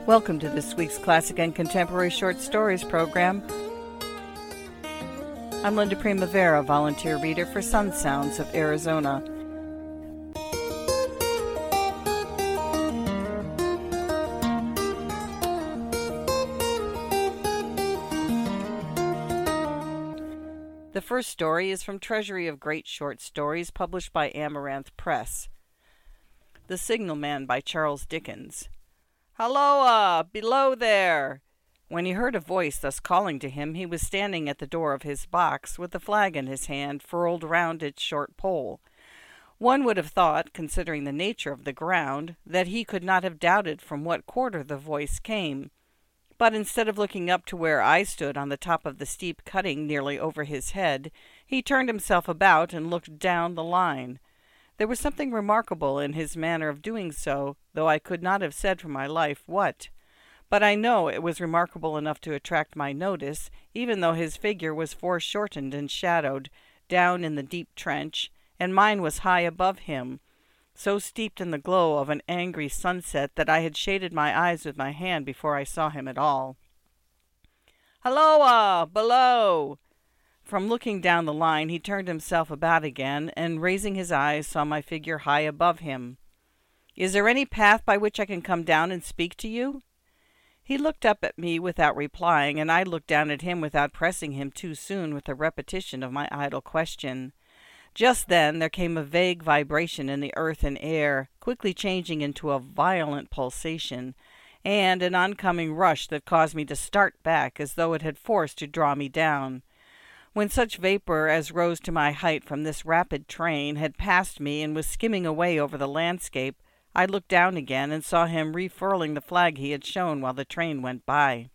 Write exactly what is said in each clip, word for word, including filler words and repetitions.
Welcome to this week's Classic and Contemporary Short Stories program. I'm Linda Primavera, volunteer reader for Sun Sounds of Arizona. The first story is from Treasury of Great Short Stories, published by Amaranth Press. The Signalman by Charles Dickens. "Halloa! Below there!" When he heard a voice thus calling to him, he was standing at the door of his box, with the flag in his hand, furled round its short pole. One would have thought, considering the nature of the ground, that he could not have doubted from what quarter the voice came. But instead of looking up to where I stood on the top of the steep cutting nearly over his head, he turned himself about and looked down the line. There was something remarkable in his manner of doing so, though I could not have said for my life what. But I know it was remarkable enough to attract my notice, even though his figure was foreshortened and shadowed, down in the deep trench, and mine was high above him, so steeped in the glow of an angry sunset that I had shaded my eyes with my hand before I saw him at all. "Halloa! Below!" From looking down the line, he turned himself about again, and raising his eyes, saw my figure high above him. "Is there any path by which I can come down and speak to you?" He looked up at me without replying, and I looked down at him without pressing him too soon with a repetition of my idle question. Just then there came a vague vibration in the earth and air, quickly changing into a violent pulsation, and an oncoming rush that caused me to start back as though it had force to draw me down. When such vapor as rose to my height from this rapid train had passed me and was skimming away over the landscape, I looked down again and saw him refurling the flag he had shown while the train went by.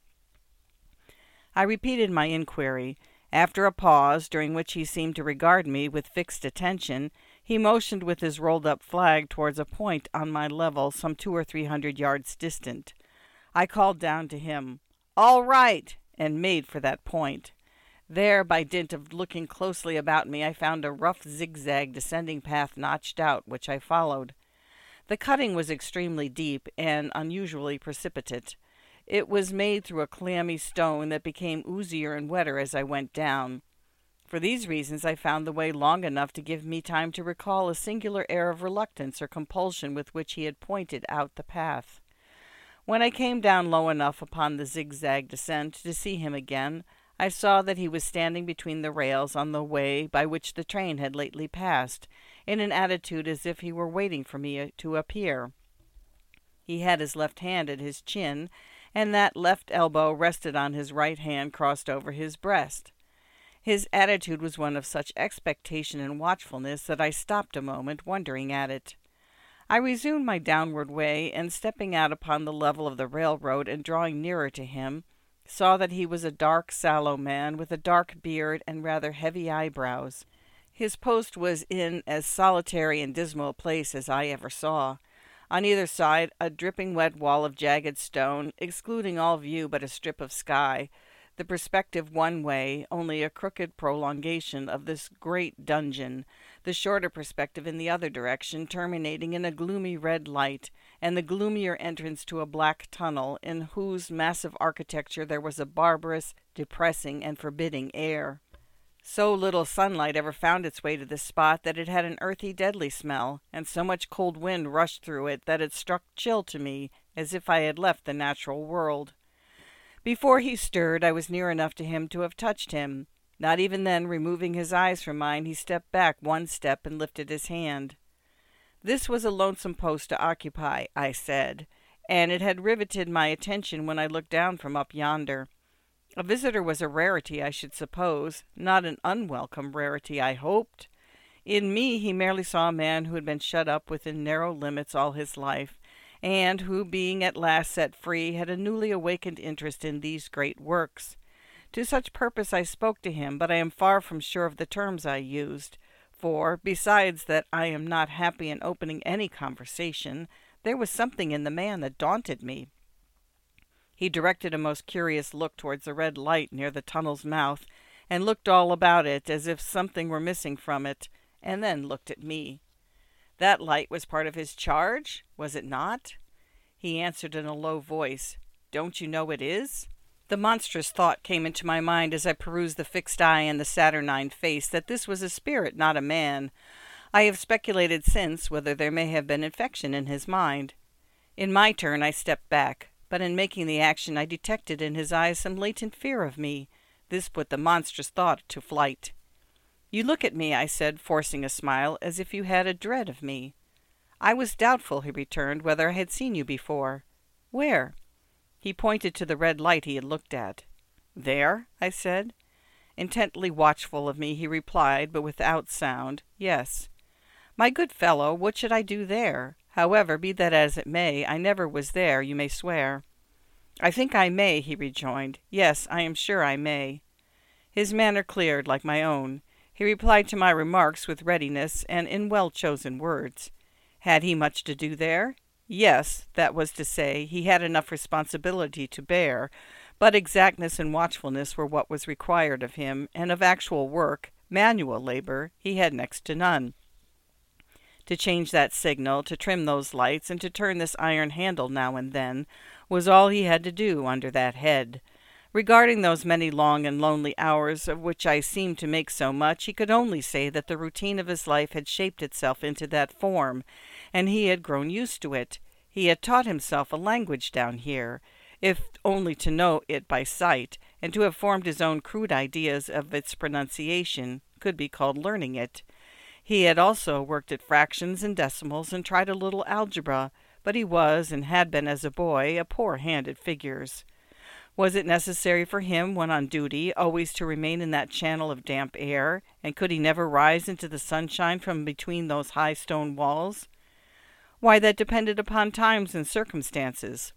I repeated my inquiry. After a pause, during which he seemed to regard me with fixed attention, he motioned with his rolled-up flag towards a point on my level some two or three hundred yards distant. I called down to him, "All right!" and made for that point. There, by dint of looking closely about me, I found a rough zigzag descending path notched out, which I followed. The cutting was extremely deep and unusually precipitate. It was made through a clammy stone that became oozier and wetter as I went down. For these reasons I found the way long enough to give me time to recall a singular air of reluctance or compulsion with which he had pointed out the path. When I came down low enough upon the zigzag descent to see him again, I saw that he was standing between the rails on the way by which the train had lately passed, in an attitude as if he were waiting for me to appear. He had his left hand at his chin, and that left elbow rested on his right hand crossed over his breast. His attitude was one of such expectation and watchfulness that I stopped a moment, wondering at it. I resumed my downward way, and stepping out upon the level of the railroad and drawing nearer to him, saw that he was a dark, sallow man with a dark beard and rather heavy eyebrows. His post was in as solitary and dismal a place as I ever saw. On either side, a dripping wet wall of jagged stone, excluding all view but a strip of sky, the perspective one way, only a crooked prolongation of this great dungeon, the shorter perspective in the other direction, terminating in a gloomy red light, and the gloomier entrance to a black tunnel, in whose massive architecture there was a barbarous, depressing, and forbidding air. So little sunlight ever found its way to this spot that it had an earthy, deadly smell, and so much cold wind rushed through it that it struck chill to me, as if I had left the natural world. Before he stirred, I was near enough to him to have touched him. Not even then, removing his eyes from mine, he stepped back one step and lifted his hand. "This was a lonesome post to occupy," I said, "and it had riveted my attention when I looked down from up yonder. A visitor was a rarity, I should suppose, not an unwelcome rarity, I hoped. In me he merely saw a man who had been shut up within narrow limits all his life, and who, being at last set free, had a newly awakened interest in these great works. To such purpose I spoke to him, but I am far from sure of the terms I used, for, besides that I am not happy in opening any conversation, there was something in the man that daunted me. He directed a most curious look towards the red light near the tunnel's mouth, and looked all about it as if something were missing from it, and then looked at me. That light was part of his charge, was it not? He answered in a low voice, Don't you know it is? The monstrous thought came into my mind as I perused the fixed eye and the saturnine face that this was a spirit, not a man. I have speculated since whether there may have been infection in his mind. In my turn I stepped back, but in making the action I detected in his eyes some latent fear of me. This put the monstrous thought to flight. "You look at me," I said, forcing a smile, "as if you had a dread of me." "I was doubtful," he returned, "whether I had seen you before." "Where?" He pointed to the red light he had looked at. "There?" I said. Intently watchful of me, he replied, but without sound, "Yes." "My good fellow, what should I do there? However, be that as it may, I never was there, you may swear." "I think I may," he rejoined. "Yes, I am sure I may." His manner cleared like my own. He replied to my remarks with readiness and in well-chosen words. Had he much to do there? Yes, that was to say, he had enough responsibility to bear, but exactness and watchfulness were what was required of him, and of actual work, manual labor, he had next to none. To change that signal, to trim those lights, and to turn this iron handle now and then, was all he had to do under that head. Regarding those many long and lonely hours of which I seemed to make so much, he could only say that the routine of his life had shaped itself into that form, and he had grown used to it. He had taught himself a language down here, if only to know it by sight, and to have formed his own crude ideas of its pronunciation could be called learning it. He had also worked at fractions and decimals and tried a little algebra, but he was, and had been as a boy, a poor hand at figures. Was it necessary for him, when on duty, always to remain in that channel of damp air, and could he never rise into the sunshine from between those high stone walls? Why, that depended upon times and circumstances.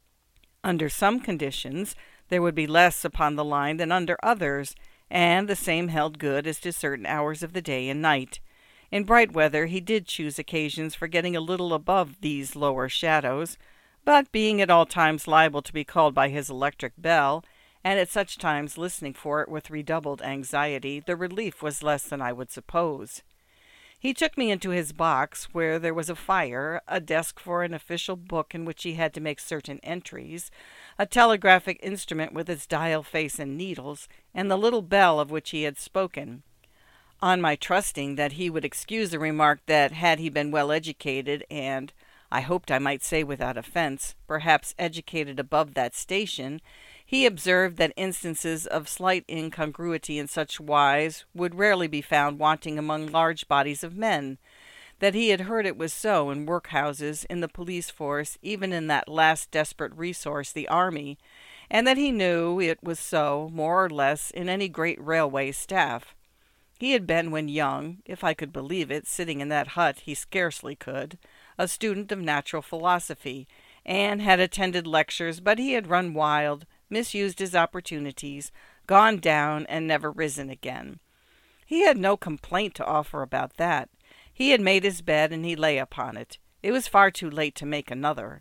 Under some conditions there would be less upon the line than under others, and the same held good as to certain hours of the day and night. In bright weather he did choose occasions for getting a little above these lower shadows, but being at all times liable to be called by his electric bell, and at such times listening for it with redoubled anxiety, the relief was less than I would suppose. He took me into his box, where there was a fire, a desk for an official book in which he had to make certain entries, a telegraphic instrument with its dial face and needles, and the little bell of which he had spoken. On my trusting that he would excuse the remark that had he been well educated and, I hoped I might say without offence, perhaps educated above that station, he observed that instances of slight incongruity in such wise would rarely be found wanting among large bodies of men, that he had heard it was so in workhouses, in the police force, even in that last desperate resource, the army, and that he knew it was so, more or less, in any great railway staff. He had been, when young, if I could believe it, sitting in that hut he scarcely could, a student of natural philosophy, and had attended lectures, but he had run wild, misused his opportunities, gone down, and never risen again. He had no complaint to offer about that. He had made his bed, and he lay upon it. It was far too late to make another.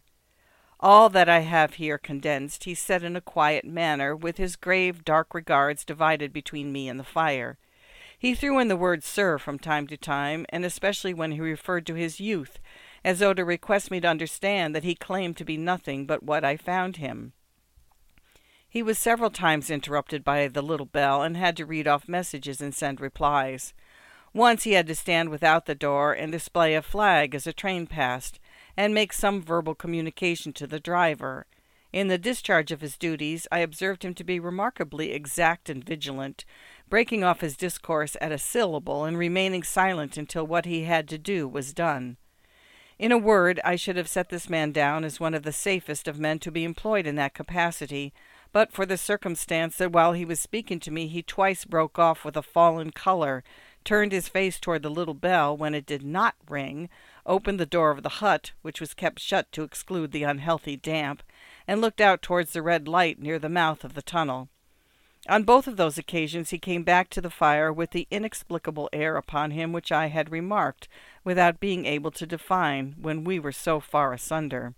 All that I have here condensed he said in a quiet manner, with his grave, dark regards divided between me and the fire. He threw in the word "sir" from time to time, and especially when he referred to his youth, as though to request me to understand that he claimed to be nothing but what I found him. He was several times interrupted by the little bell, and had to read off messages and send replies. Once he had to stand without the door and display a flag as a train passed, and make some verbal communication to the driver. In the discharge of his duties, I observed him to be remarkably exact and vigilant, breaking off his discourse at a syllable, and remaining silent until what he had to do was done. In a word, I should have set this man down as one of the safest of men to be employed in that capacity, but for the circumstance that while he was speaking to me he twice broke off with a fallen colour, turned his face toward the little bell when it did not ring, opened the door of the hut, which was kept shut to exclude the unhealthy damp, and looked out towards the red light near the mouth of the tunnel. On both of those occasions he came back to the fire with the inexplicable air upon him which I had remarked, without being able to define, when we were so far asunder.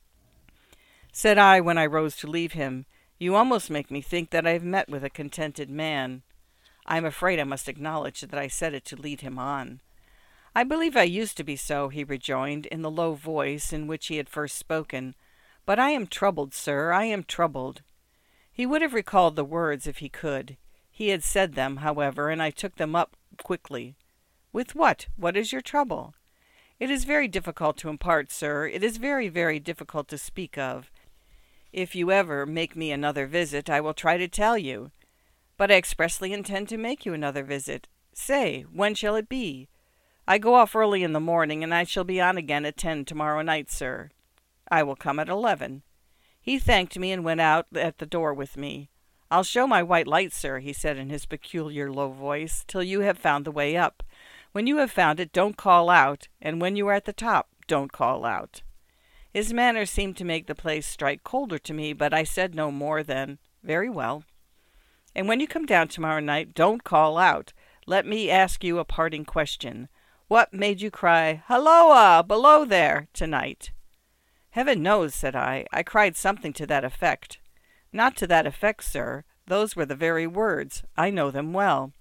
Said I, when I rose to leave him, "You almost make me think that I have met with a contented man." I am afraid I must acknowledge that I said it to lead him on. "I believe I used to be so," he rejoined, in the low voice in which he had first spoken, But I am troubled, sir, I am troubled." He would have recalled the words if he could. He had said them, however, and I took them up quickly. "With what? What is your trouble?" "It is very difficult to impart, sir. It is very, very difficult to speak of. If you ever make me another visit, I will try to tell you." "But I expressly intend to make you another visit. Say, when shall it be?" "I go off early in the morning, and I shall be on again at ten tomorrow night, sir." "I will come at eleven." He thanked me and went out at the door with me. "I'll show my white light, sir," he said in his peculiar low voice, "till you have found the way up. When you have found it, don't call out, and when you are at the top, don't call out." His manner seemed to make the place strike colder to me, but I said no more than, "Very well." "And when you come down tomorrow night, don't call out. Let me ask you a parting question. What made you cry, 'Halloa, below there,' tonight?" "Heaven knows," said I. "I cried something to that effect." "Not to that effect, sir. Those were the very words. I know them well."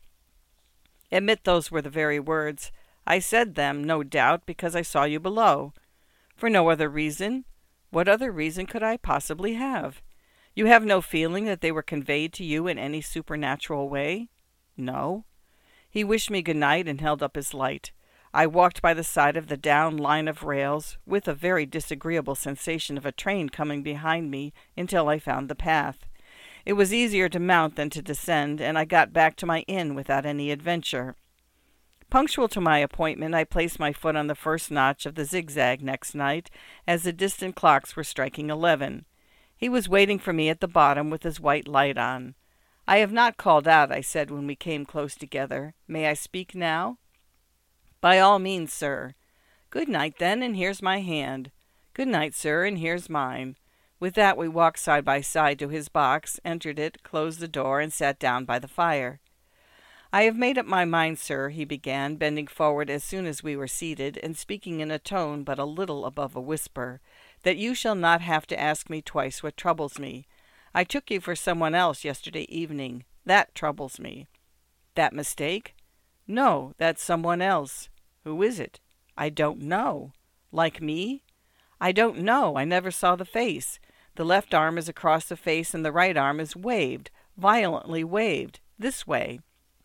"Admit those were the very words. I said them, no doubt, because I saw you below." "For no other reason?" "What other reason could I possibly have?" "You have no feeling that they were conveyed to you in any supernatural way?" "No." He wished me good night and held up his light. I walked by the side of the down line of rails, with a very disagreeable sensation of a train coming behind me, until I found the path. It was easier to mount than to descend, and I got back to my inn without any adventure. Punctual to my appointment, I placed my foot on the first notch of the zigzag next night, as the distant clocks were striking eleven. He was waiting for me at the bottom with his white light on. "I have not called out," I said when we came close together. "May I speak now?" "By all means, sir." "Good night, then, and here's my hand." "Good night, sir, and here's mine." With that we walked side by side to his box, entered it, closed the door, and sat down by the fire. "I have made up my mind, sir," he began, bending forward as soon as we were seated, and speaking in a tone but a little above a whisper, "that you shall not have to ask me twice what troubles me. I took you for someone else yesterday evening. That troubles me." "That mistake?" "No, that's someone else." "Who is it?" "I don't know." "Like me?" "I don't know. I never saw the face. The left arm is across the face and the right arm is waved, violently waved, this way."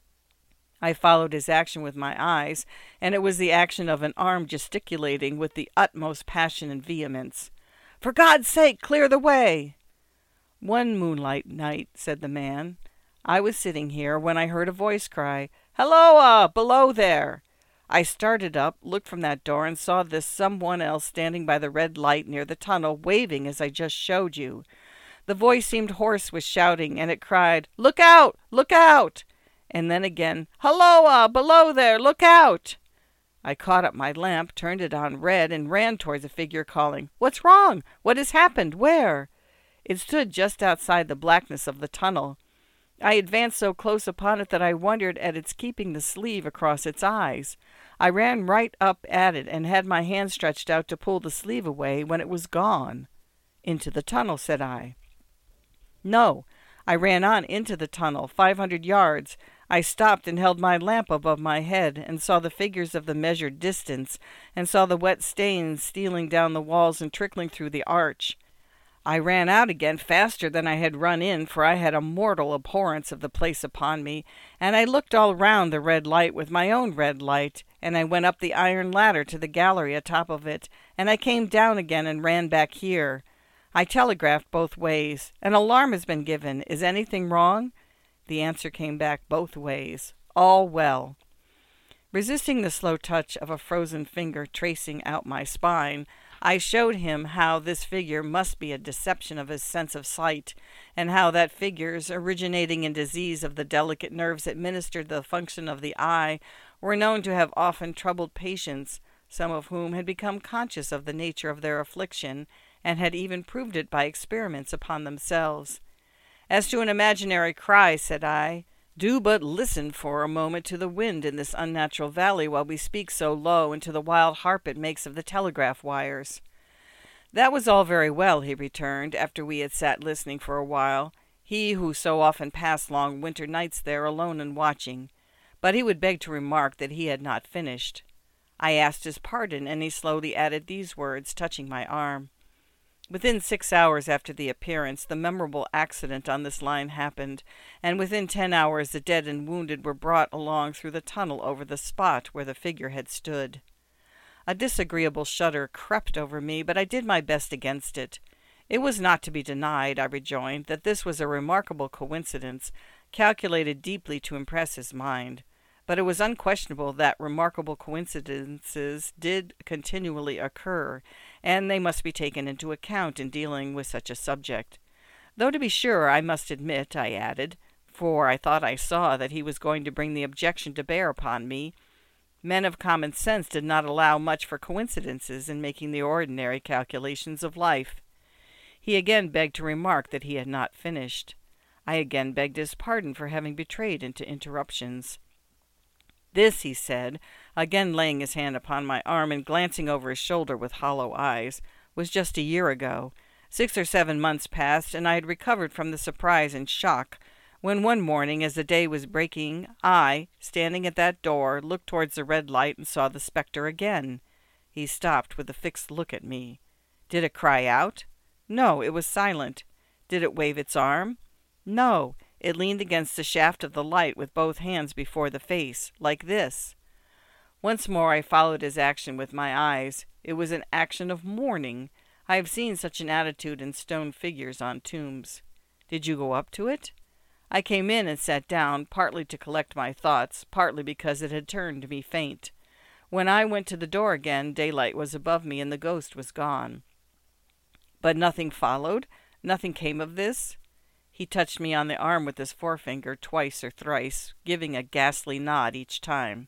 I followed his action with my eyes, and it was the action of an arm gesticulating with the utmost passion and vehemence. "For God's sake, clear the way!" "One moonlight night," said the man, "I was sitting here when I heard a voice cry, 'Halloa, below there!' I started up, looked from that door, and saw this someone else standing by the red light near the tunnel, waving as I just showed you. The voice seemed hoarse with shouting, and it cried, 'Look out! Look out!' And then again, 'Halloa, below there! Look out!' I caught up my lamp, turned it on red, and ran towards the figure, calling, 'What's wrong? What has happened? Where?' It stood just outside the blackness of the tunnel. I advanced so close upon it that I wondered at its keeping the sleeve across its eyes. I ran right up at it and had my hand stretched out to pull the sleeve away when it was gone." "Into the tunnel," said I. "No, I ran on into the tunnel, five hundred yards. I stopped and held my lamp above my head, and saw the figures of the measured distance, and saw the wet stains stealing down the walls and trickling through the arch. I ran out again faster than I had run in, for I had a mortal abhorrence of the place upon me, and I looked all round the red light with my own red light, and I went up the iron ladder to the gallery atop of it, and I came down again and ran back here. I telegraphed both ways. An alarm has been given. Is anything wrong?' The answer came back both ways. 'All well.' Resisting the slow touch of a frozen finger tracing out my spine, I showed him how this figure must be a deception of his sense of sight, and how that figures, originating in disease of the delicate nerves that ministered the function of the eye, were known to have often troubled patients, some of whom had become conscious of the nature of their affliction, and had even proved it by experiments upon themselves. 'As to an imaginary cry,' said I, 'do but listen for a moment to the wind in this unnatural valley while we speak so low, and to the wild harp it makes of the telegraph wires.' That was all very well," he returned, after we had sat listening for a while, he who so often passed long winter nights there alone and watching. But he would beg to remark that he had not finished. I asked his pardon, and he slowly added these words, touching my arm. Within six hours after the appearance, the memorable accident on this line happened, and within ten hours the dead and wounded were brought along through the tunnel over the spot where the figure had stood. A disagreeable shudder crept over me, but I did my best against it. It was not to be denied, I rejoined, that this was a remarkable coincidence, calculated deeply to impress his mind. But it was unquestionable that remarkable coincidences did continually occur, and they must be taken into account in dealing with such a subject. Though to be sure, I must admit, I added, for I thought I saw that he was going to bring the objection to bear upon me, men of common sense did not allow much for coincidences in making the ordinary calculations of life. He again begged to remark that he had not finished. I again begged his pardon for having betrayed into interruptions. This, he said, again laying his hand upon my arm and glancing over his shoulder with hollow eyes, was just a year ago. Six or seven months passed, and I had recovered from the surprise and shock, when one morning, as the day was breaking, I, standing at that door, looked towards the red light and saw the spectre again. He stopped with a fixed look at me. Did it cry out? No, it was silent. Did it wave its arm? No, it leaned against the shaft of the light with both hands before the face, like this. Once more I followed his action with my eyes. It was an action of mourning. I have seen such an attitude in stone figures on tombs. Did you go up to it? I came in and sat down, partly to collect my thoughts, partly because it had turned me faint. When I went to the door again, daylight was above me and the ghost was gone. But nothing followed? Nothing came of this? He touched me on the arm with his forefinger twice or thrice, giving a ghastly nod each time.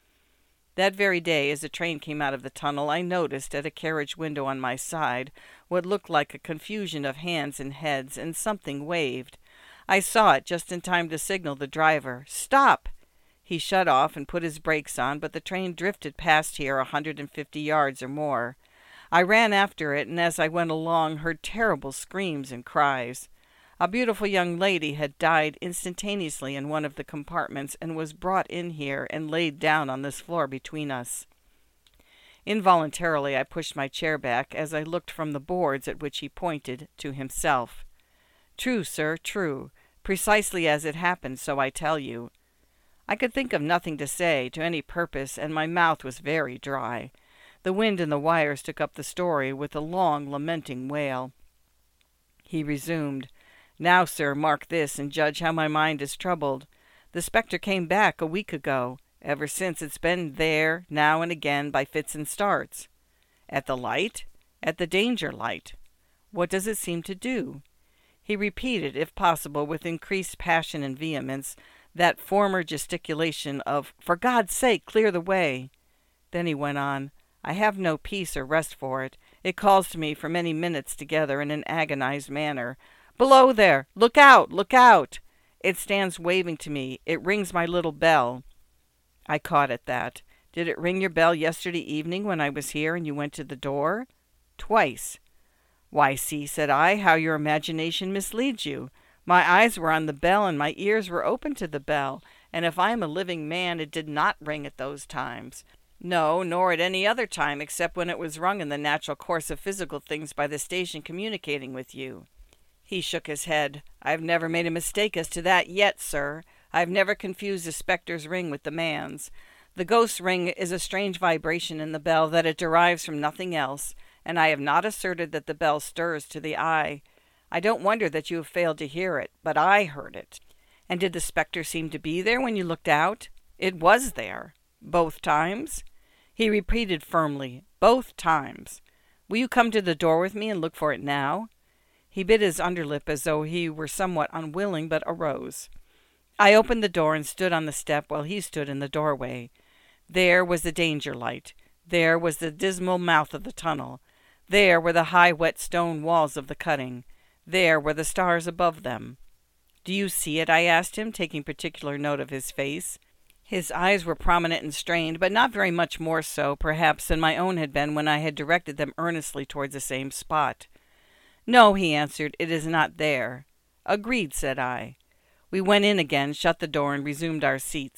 That very day, as the train came out of the tunnel, I noticed at a carriage window on my side what looked like a confusion of hands and heads, and something waved. I saw it just in time to signal the driver. "Stop!" He shut off and put his brakes on, but the train drifted past here a hundred and fifty yards or more. I ran after it, and as I went along heard terrible screams and cries. A beautiful young lady had died instantaneously in one of the compartments and was brought in here and laid down on this floor between us. Involuntarily I pushed my chair back as I looked from the boards at which he pointed to himself. True, sir, true. Precisely as it happened, so I tell you. I could think of nothing to say to any purpose, and my mouth was very dry. The wind in the wires took up the story with a long, lamenting wail. He resumed. Now, sir, mark this, and judge how my mind is troubled. The spectre came back a week ago. Ever since it's been there, now and again, by fits and starts. At the light? At the danger light. What does it seem to do? He repeated, if possible, with increased passion and vehemence, that former gesticulation of, "For God's sake, clear the way!" Then he went on, "I have no peace or rest for it. It calls to me for many minutes together in an agonized manner. 'Below there! Look out! Look out!' It stands waving to me. It rings my little bell." I caught at that. "Did it ring your bell yesterday evening when I was here and you went to the door?" "Twice." "Why, see," said I, "how your imagination misleads you. My eyes were on the bell and my ears were open to the bell, and if I am a living man, it did not ring at those times. No, nor at any other time except when it was rung in the natural course of physical things by the station communicating with you." He shook his head. "I have never made a mistake as to that yet, sir. I have never confused the spectre's ring with the man's. The ghost's ring is a strange vibration in the bell that it derives from nothing else, and I have not asserted that the bell stirs to the eye. I don't wonder that you have failed to hear it, but I heard it." "And did the spectre seem to be there when you looked out?" "It was there." "Both times?" He repeated firmly, "Both times. Will you come to the door with me and look for it now?" He bit his underlip as though he were somewhat unwilling, but arose. I opened the door and stood on the step while he stood in the doorway. There was the danger light. There was the dismal mouth of the tunnel. There were the high wet stone walls of the cutting. There were the stars above them. "Do you see it?" I asked him, taking particular note of his face. His eyes were prominent and strained, but not very much more so, perhaps, than my own had been when I had directed them earnestly towards the same spot. "No," he answered, "it is not there." "Agreed," said I. We went in again, shut the door, and resumed our seats.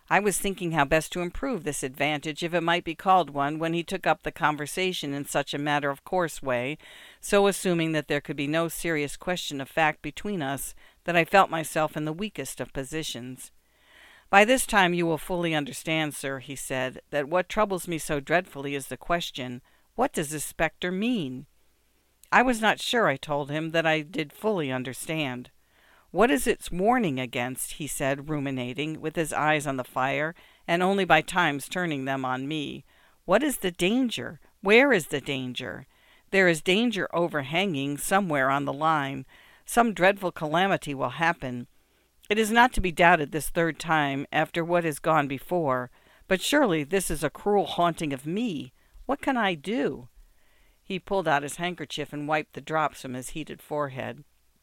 I was thinking how best to improve this advantage, if it might be called one, when he took up the conversation in such a matter-of-course way, so assuming that there could be no serious question of fact between us, that I felt myself in the weakest of positions. "By this time you will fully understand, sir," he said, "that what troubles me so dreadfully is the question, what does this spectre mean?" I was not sure, I told him, that I did fully understand. "What is its warning against?" he said, ruminating, with his eyes on the fire, and only by times turning them on me. "What is the danger? Where is the danger? There is danger overhanging somewhere on the line. Some dreadful calamity will happen. It is not to be doubted this third time, after what has gone before. But surely this is a cruel haunting of me. What can I do?" He pulled out his handkerchief and wiped the drops from his heated forehead.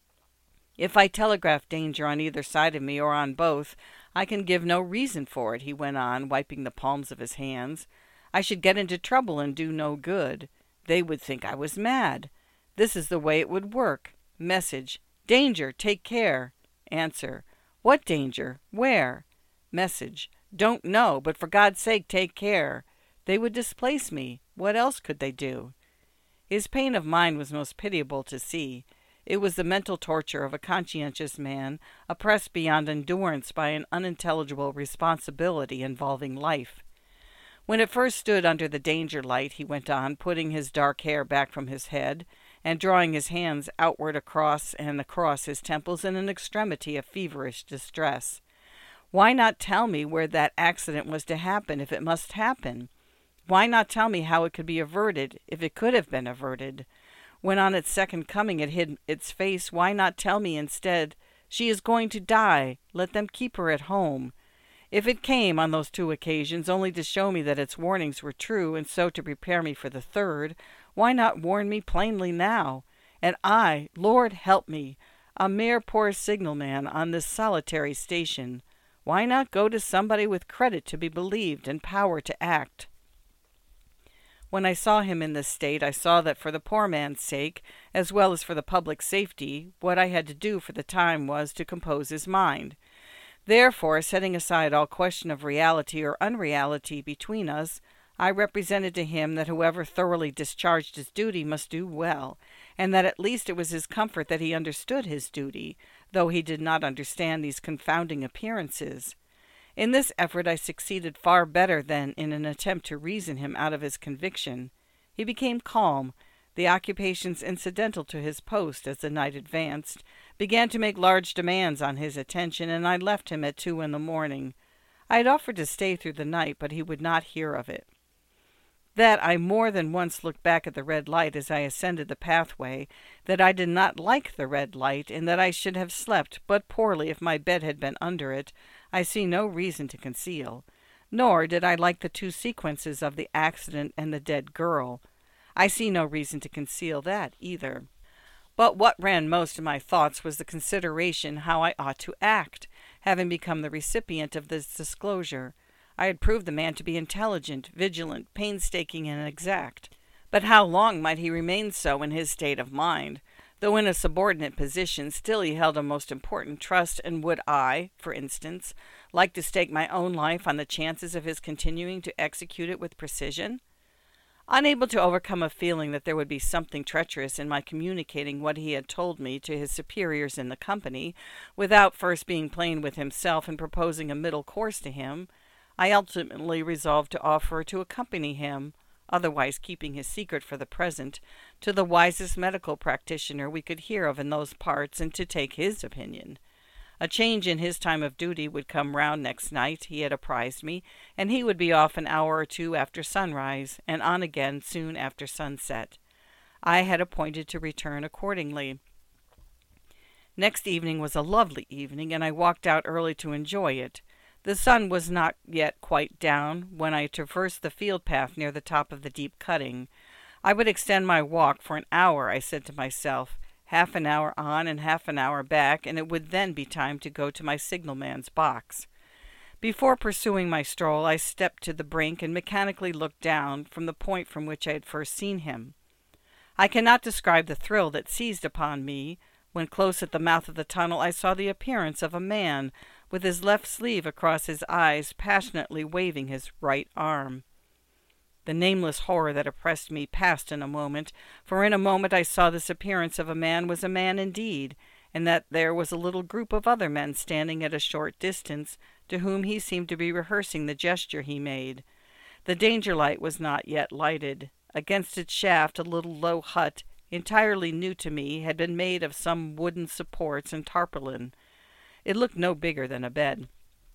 "If I telegraph danger on either side of me, or on both, I can give no reason for it," he went on, wiping the palms of his hands. "I should get into trouble and do no good. They would think I was mad. This is the way it would work. Message: danger, take care. Answer: what danger? Where? Message: don't know, but for God's sake take care. They would displace me. What else could they do?" His pain of mind was most pitiable to see. It was the mental torture of a conscientious man, oppressed beyond endurance by an unintelligible responsibility involving life. "When it first stood under the danger light," he went on, putting his dark hair back from his head, and drawing his hands outward across and across his temples in an extremity of feverish distress, "why not tell me where that accident was to happen, if it must happen? Why not tell me how it could be averted, if it could have been averted? When on its second coming it hid its face, why not tell me instead, 'She is going to die, let them keep her at home'? If it came, on those two occasions, only to show me that its warnings were true, and so to prepare me for the third, why not warn me plainly now? And I, Lord help me, a mere poor signalman on this solitary station, why not go to somebody with credit to be believed and power to act?" When I saw him in this state, I saw that for the poor man's sake, as well as for the public safety, what I had to do for the time was to compose his mind. Therefore, setting aside all question of reality or unreality between us, I represented to him that whoever thoroughly discharged his duty must do well, and that at least it was his comfort that he understood his duty, though he did not understand these confounding appearances. In this effort I succeeded far better than in an attempt to reason him out of his conviction. He became calm. The occupations incidental to his post as the night advanced began to make large demands on his attention, and I left him at two in the morning. I had offered to stay through the night, but he would not hear of it. That I more than once looked back at the red light as I ascended the pathway, that I did not like the red light, and that I should have slept but poorly if my bed had been under it, I see no reason to conceal. Nor did I like the two sequences of the accident and the dead girl. I see no reason to conceal that either. But what ran most in my thoughts was the consideration how I ought to act, having become the recipient of this disclosure. I had proved the man to be intelligent, vigilant, painstaking, and exact. But how long might he remain so in his state of mind? Though in a subordinate position, still he held a most important trust, and would I, for instance, like to stake my own life on the chances of his continuing to execute it with precision? Unable to overcome a feeling that there would be something treacherous in my communicating what he had told me to his superiors in the company, without first being plain with himself and proposing a middle course to him, I ultimately resolved to offer to accompany him, otherwise keeping his secret for the present, to the wisest medical practitioner we could hear of in those parts, and to take his opinion. A change in his time of duty would come round next night, he had apprised me, and he would be off an hour or two after sunrise, and on again soon after sunset. I had appointed to return accordingly. Next evening was a lovely evening, and I walked out early to enjoy it. The sun was not yet quite down when I traversed the field path near the top of the deep cutting. I would extend my walk for an hour, I said to myself, half an hour on and half an hour back, and it would then be time to go to my signalman's box. Before pursuing my stroll, I stepped to the brink and mechanically looked down from the point from which I had first seen him. I cannot describe the thrill that seized upon me when close at the mouth of the tunnel I saw the appearance of a man with his left sleeve across his eyes, passionately waving his right arm. The nameless horror that oppressed me passed in a moment, for in a moment I saw this appearance of a man was a man indeed, and that there was a little group of other men standing at a short distance, to whom he seemed to be rehearsing the gesture he made. The danger light was not yet lighted. Against its shaft a little low hut, entirely new to me, had been made of some wooden supports and tarpaulin. It looked no bigger than a bed.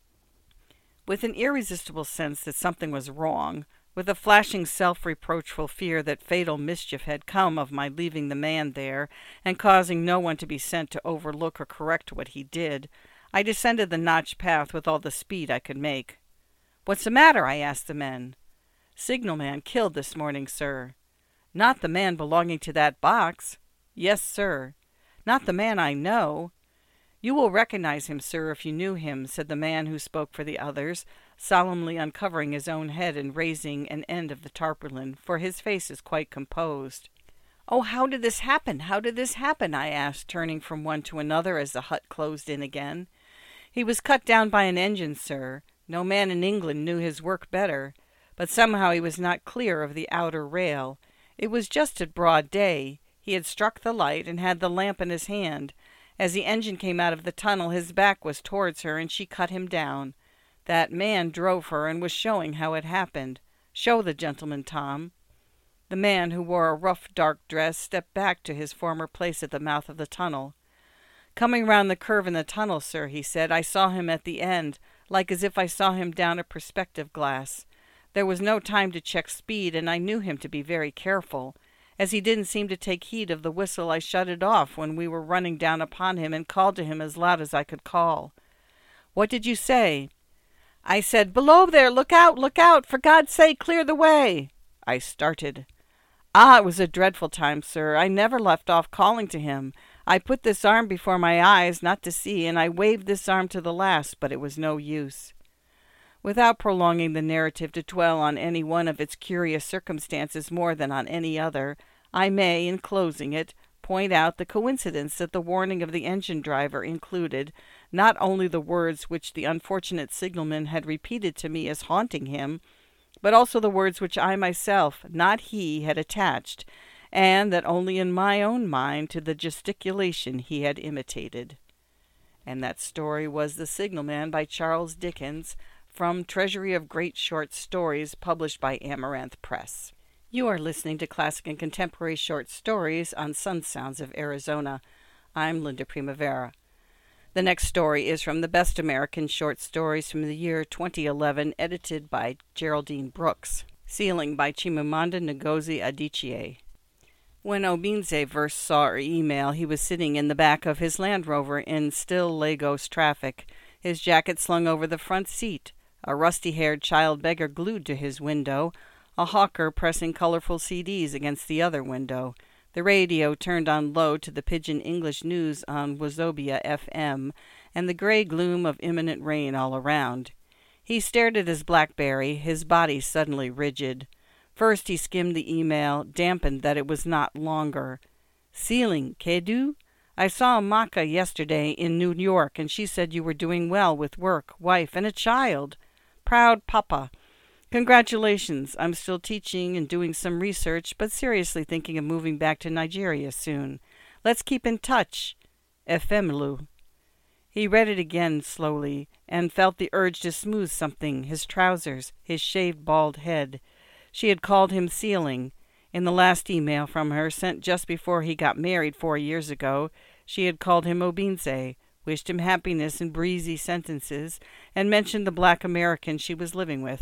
With an irresistible sense that something was wrong, with a flashing self-reproachful fear that fatal mischief had come of my leaving the man there, and causing no one to be sent to overlook or correct what he did, I descended the notched path with all the speed I could make. "What's the matter?" I asked the men. "Signalman killed this morning, sir." "Not the man belonging to that box?" "Yes, sir." "Not the man I know?" "You will recognize him, sir, if you knew him," said the man who spoke for the others, solemnly uncovering his own head and raising an end of the tarpaulin, for his face is quite composed. "Oh, how did this happen? How did this happen?" I asked, turning from one to another as the hut closed in again. "He was cut down by an engine, sir. No man in England knew his work better. But somehow he was not clear of the outer rail. It was just at broad day. He had struck the light and had the lamp in his hand. As the engine came out of the tunnel, his back was towards her, and she cut him down. That man drove her and was showing how it happened. Show the gentleman, Tom." The man, who wore a rough dark dress, stepped back to his former place at the mouth of the tunnel. "Coming round the curve in the tunnel, sir," he said, "I saw him at the end, like as if I saw him down a perspective glass. There was no time to check speed, and I knew him to be very careful. As he didn't seem to take heed of the whistle, I shut it off when we were running down upon him and called to him as loud as I could call." "What did you say?" "I said, 'Below there, look out, look out, for God's sake, clear the way.'" I started. "Ah, it was a dreadful time, sir. I never left off calling to him. I put this arm before my eyes, not to see, and I waved this arm to the last, but it was no use." Without prolonging the narrative to dwell on any one of its curious circumstances more than on any other, I may, in closing it, point out the coincidence that the warning of the engine driver included not only the words which the unfortunate signalman had repeated to me as haunting him, but also the words which I myself, not he, had attached, and that only in my own mind, to the gesticulation he had imitated. And that story was The Signalman by Charles Dickens, from Treasury of Great Short Stories, published by Amaranth Press. You are listening to Classic and Contemporary Short Stories on Sun Sounds of Arizona. I'm Linda Primavera. The next story is from the Best American Short Stories from the year twenty eleven, edited by Geraldine Brooks. Sealing by Chimamanda Ngozi Adichie. When Obinze first saw our email, he was sitting in the back of his Land Rover in still Lagos traffic, his jacket slung over the front seat, a rusty-haired child beggar glued to his window, a hawker pressing colorful C Ds against the other window, the radio turned on low to the Pidgin English news on Wazobia F M, and the gray gloom of imminent rain all around. He stared at his BlackBerry, his body suddenly rigid. First he skimmed the email, dampened that it was not longer. "Sealing, Kedu? I saw Maka yesterday in New York, and she said you were doing well with work, wife, and a child. Proud papa. Congratulations. I'm still teaching and doing some research, but seriously thinking of moving back to Nigeria soon. Let's keep in touch. Efemelu." He read it again slowly, and felt the urge to smooth something, his trousers, his shaved bald head. She had called him Sealing. In the last email from her, sent just before he got married four years ago, she had called him Obinze, wished him happiness in breezy sentences, and mentioned the black American she was living with.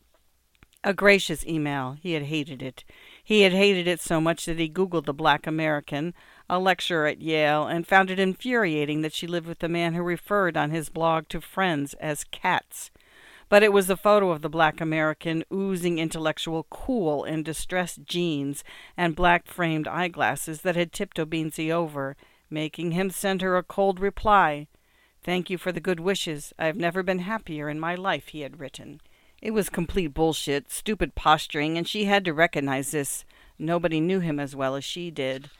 A gracious email. He had hated it. He had hated it so much that he Googled the black American, a lecturer at Yale, and found it infuriating that she lived with a man who referred on his blog to friends as cats. But it was the photo of the black American, oozing intellectual cool in distressed jeans and black-framed eyeglasses, that had tipped Obinze over, making him send her a cold reply. "Thank you for the good wishes. I have never been happier in my life," he had written. It was complete bullshit, stupid posturing, and she had to recognize this. Nobody knew him as well as she did.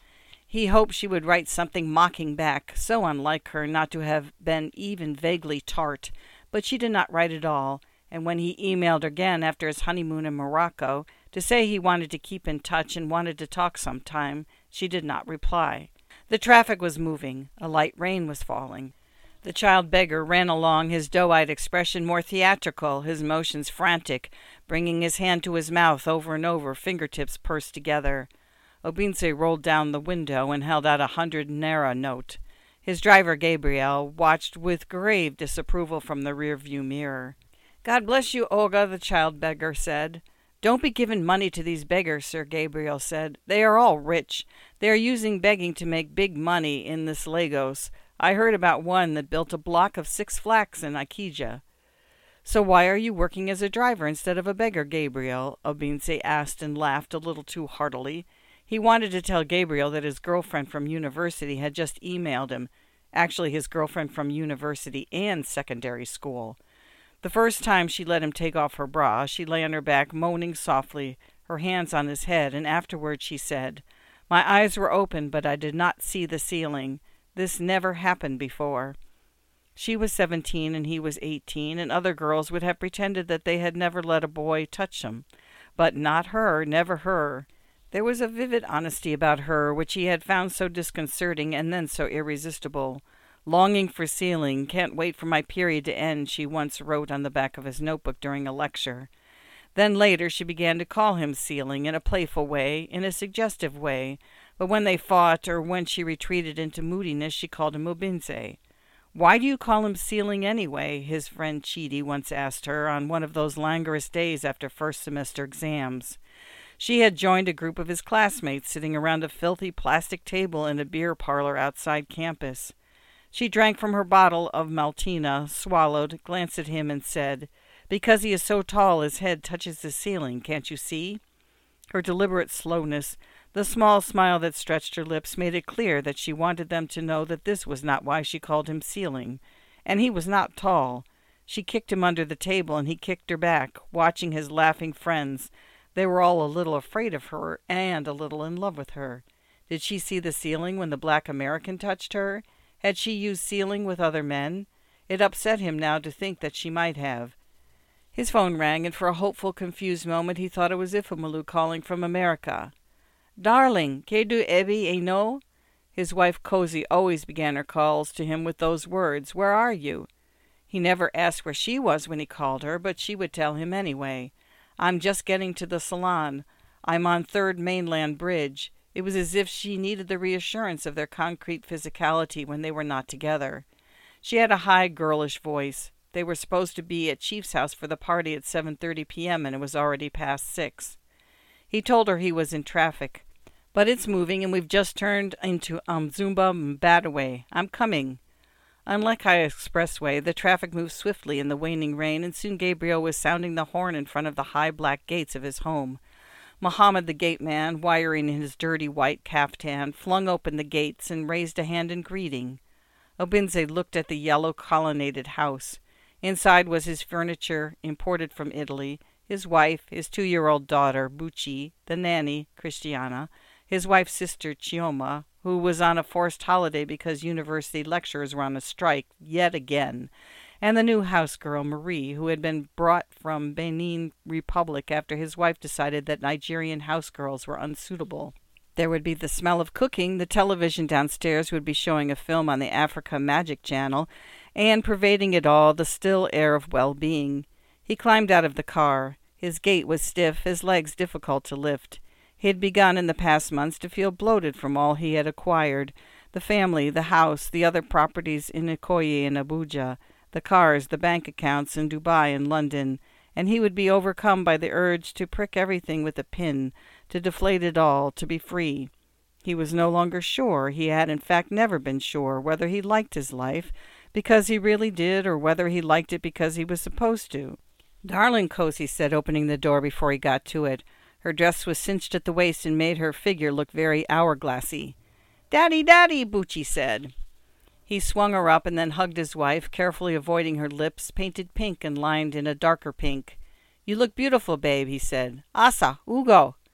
He hoped she would write something mocking back, so unlike her not to have been even vaguely tart, but she did not write at all, and when he emailed again after his honeymoon in Morocco to say he wanted to keep in touch and wanted to talk sometime, she did not reply. The traffic was moving. A light rain was falling. The child beggar ran along, his doe-eyed expression more theatrical, his motions frantic, bringing his hand to his mouth over and over, fingertips pursed together. Obinze rolled down the window and held out a hundred naira note. His driver, Gabriel, watched with grave disapproval from the rear-view mirror. "God bless you, Olga," the child beggar said. "Don't be giving money to these beggars, Sir Gabriel said. They are all rich. They are using begging to make big money in this Lagos. I heard about one that built a block of six flats in Ikeja." "So why are you working as a driver instead of a beggar, Gabriel?" Obinze asked and laughed a little too heartily. He wanted to tell Gabriel that his girlfriend from university had just emailed him. Actually, his girlfriend from university and secondary school. The first time she let him take off her bra, she lay on her back, moaning softly, her hands on his head, and afterward she said, "My eyes were open, but I did not see the ceiling. This never happened before." She was seventeen and he was eighteen, and other girls would have pretended that they had never let a boy touch them. But not her, never her. There was a vivid honesty about her which he had found so disconcerting and then so irresistible. "Longing for ceiling, can't wait for my period to end," she once wrote on the back of his notebook during a lecture. Then later she began to call him Ceiling in a playful way, in a suggestive way, but when they fought or when she retreated into moodiness she called him Obinze. "Why do you call him Ceiling anyway?" his friend Chidi once asked her on one of those languorous days after first semester exams. She had joined a group of his classmates sitting around a filthy plastic table in a beer parlor outside campus. She drank from her bottle of Maltina, swallowed, glanced at him, and said, "Because he is so tall his head touches the ceiling, can't you see?" Her deliberate slowness, the small smile that stretched her lips, made it clear that she wanted them to know that this was not why she called him Ceiling. And he was not tall. She kicked him under the table, and he kicked her back, watching his laughing friends. They were all a little afraid of her, and a little in love with her. Did she see the ceiling when the black American touched her? Had she used ceiling with other men? It upset him now to think that she might have. His phone rang, and for a hopeful, confused moment he thought it was Ifamalu calling from America. "Darling, que du ebi e no?" His wife Cozy always began her calls to him with those words, "Where are you?" He never asked where she was when he called her, but she would tell him anyway. "I'm just getting to the salon. I'm on Third Mainland Bridge." It was as if she needed the reassurance of their concrete physicality when they were not together. She had a high, girlish voice. They were supposed to be at Chief's house for the party at seven thirty p.m., and it was already past six. He told her he was in traffic. "But it's moving, and we've just turned into Umzumba Mbadaway. I'm coming." Unlike High Expressway, the traffic moved swiftly in the waning rain, and soon Gabriel was sounding the horn in front of the high black gates of his home. Mohammed, the gateman, wiring in his dirty white caftan, flung open the gates and raised a hand in greeting. Obinze looked at the yellow colonnaded house. Inside was his furniture, imported from Italy, his wife, his two-year-old daughter, Bucci, the nanny, Christiana, his wife's sister, Chioma, who was on a forced holiday because university lecturers were on a strike yet again, and the new house girl, Marie, who had been brought from Benin Republic after his wife decided that Nigerian house girls were unsuitable. There would be the smell of cooking, the television downstairs would be showing a film on the Africa Magic Channel, and pervading it all, the still air of well-being. He climbed out of the car. His gait was stiff, his legs difficult to lift. He had begun in the past months to feel bloated from all he had acquired, the family, the house, the other properties in Ikoyi and Abuja, the cars, the bank accounts in Dubai and London, and he would be overcome by the urge to prick everything with a pin, to deflate it all, to be free. He was no longer sure, he had in fact never been sure, whether he liked his life, because he really did, or whether he liked it because he was supposed to. "Darling," Cozy said, opening the door before he got to it. Her dress was cinched at the waist and made her figure look very hourglassy. "Daddy, Daddy," Bucci said. He swung her up and then hugged his wife, carefully avoiding her lips, painted pink and lined in a darker pink. "You look beautiful, babe," he said. "Asa, Ugo."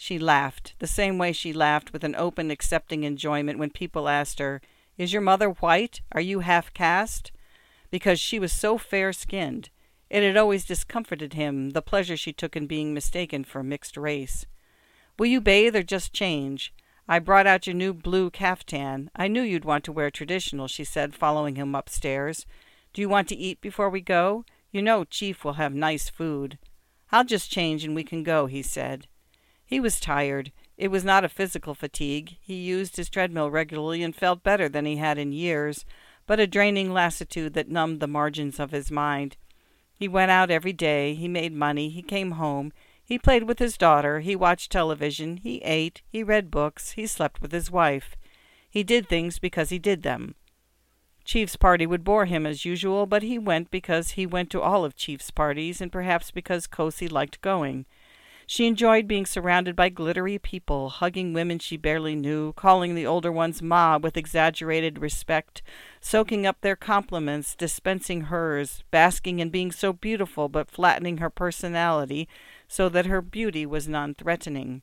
She laughed, the same way she laughed with an open, accepting enjoyment when people asked her, "Is your mother white? Are you half-caste?" Because she was so fair-skinned. It had always discomforted him, the pleasure she took in being mistaken for mixed race. "Will you bathe or just change? I brought out your new blue caftan. I knew you'd want to wear traditional," she said, following him upstairs. "Do you want to eat before we go? You know Chief will have nice food." "I'll just change and we can go," he said. He was tired. It was not a physical fatigue. He used his treadmill regularly and felt better than he had in years, but a draining lassitude that numbed the margins of his mind. He went out every day. He made money. He came home. He played with his daughter. He watched television. He ate. He read books. He slept with his wife. He did things because he did them. Chief's party would bore him as usual, but he went because he went to all of Chief's parties, and perhaps because Cosie liked going. She enjoyed being surrounded by glittery people, hugging women she barely knew, calling the older ones Ma with exaggerated respect, soaking up their compliments, dispensing hers, basking in being so beautiful but flattening her personality so that her beauty was non-threatening.